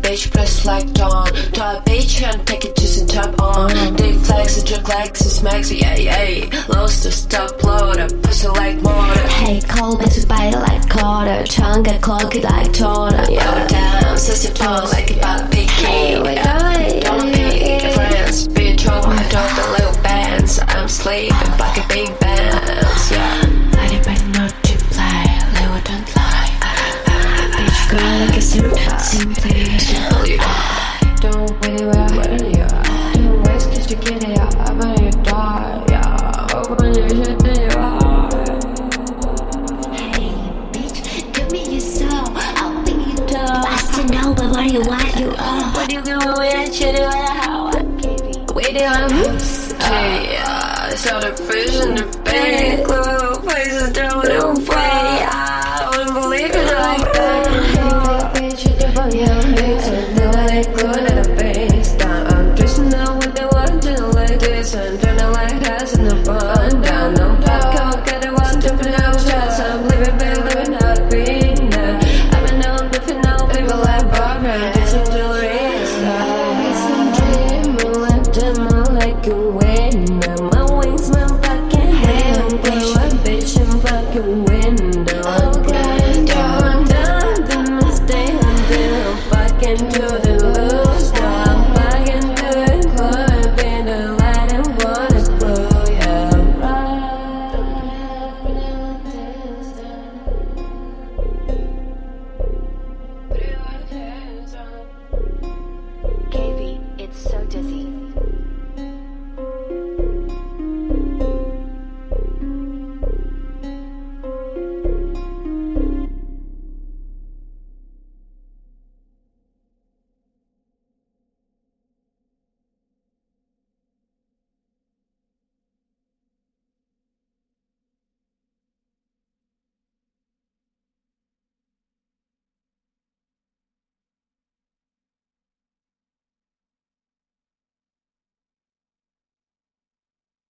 bitch, press like dawn. Top bitch and take it just and top on. Dick flex, and jerk legs, and smacks, yeah. Lost to stop loader, pussy like mortar. Hey, cold bitch, bite like quarter. Tongue get cloaky like toner. Yo, down, sissy tongue like a bad picky. Hey, we going. Don't pick your friends, bitch, over my dog, the little bands. I'm sleeping like a big bands, yeah. Anybody know to play, Leo don't lie. Bitch, girl, like a simply. Don't really wear you. Don't waste just to get it out. When you die, yeah. Open your shit, then you are. Hey, bitch, give me your soul. I'll be your dog. Fast to know, but what do you want? You are. What you do with that shit? Waiting on hoops. Yeah, saw the fish in the bank. Little faces down with no way. I wouldn't believe it like that. Bitch, you do for your face. And then I good at the base. Now I'm dressing up with the one turning like this. And turning like that in the fun. Down on top, get the one jumping out shots. I'm living big, living out of being there. I've been known to fit now, people like Barbara. Get some jewelry and stuff. Get some dream, left in my like a window. My wings smell fucking hell. Blow a bitch in fucking window.